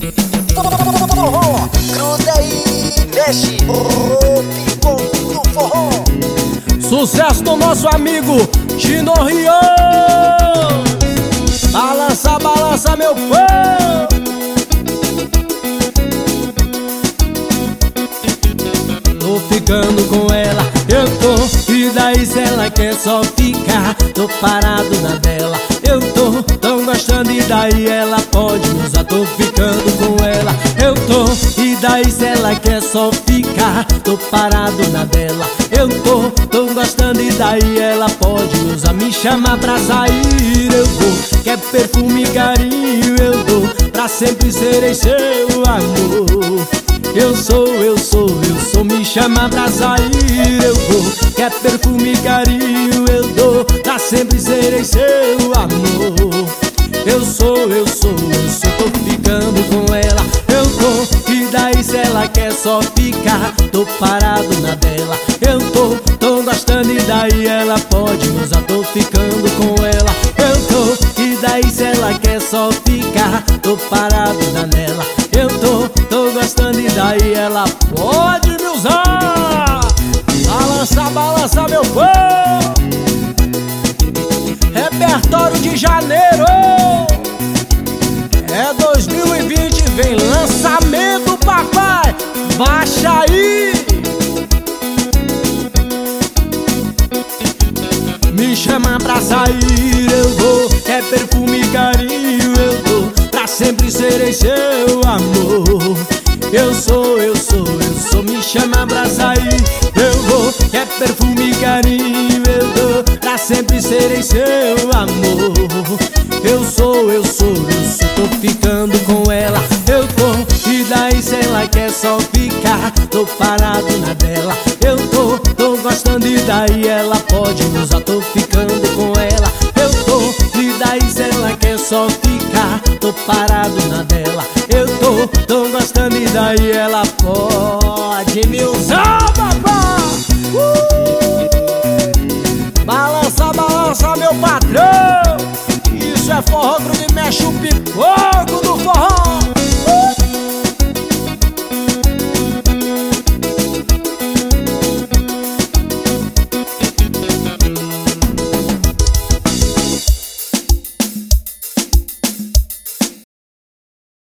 Forró, gruda aí, mexe, o pipoco do forró. Sucesso do nosso amigo Gino Rio. Balança, balança, meu povo. Tô ficando com ela, eu tô. E daí se ela quer só ficar, tô parado na dela. Eu tô gostando e daí ela pode usar. Tô ficando com ela, eu tô. E daí se ela quer só ficar, tô parado na dela. Eu tô gostando e daí ela pode usar. Me chama pra sair, eu vou. Quer perfume e carinho, eu dou. Pra sempre serei seu amor. Eu sou, me chama pra sair, eu vou. Quer perfume e carinho, eu dou. Pra sempre serei seu amor. Eu sou, tô ficando com ela, eu tô. E daí se ela quer só ficar, tô parado na dela. Eu tô gostando e daí ela pode usar. Tô ficando com ela, eu tô. E daí se ela quer só ficar, tô parado na dela. Eu tô gostando e daí ela pode me usar. Balança, balança, meu povo. Repertório de janeiro. É 2020, vem lançamento, papai. Baixa aí. Me chama pra sair, eu vou. Quer perfume e carinho, eu dou. Pra sempre serei seu amor. Eu sou, me chama pra sair, eu vou. Quer perfume e carinho, eu dou. Pra sempre serei seu amor. Eu sou, tô ficando com ela, eu tô. E daí se ela quer só ficar, tô parado na dela. Eu tô gostando e daí ela pode usar. Tô ficando com ela, eu tô. E daí se ela quer só ficar, tô parado na dela. Eu tô gostando e daí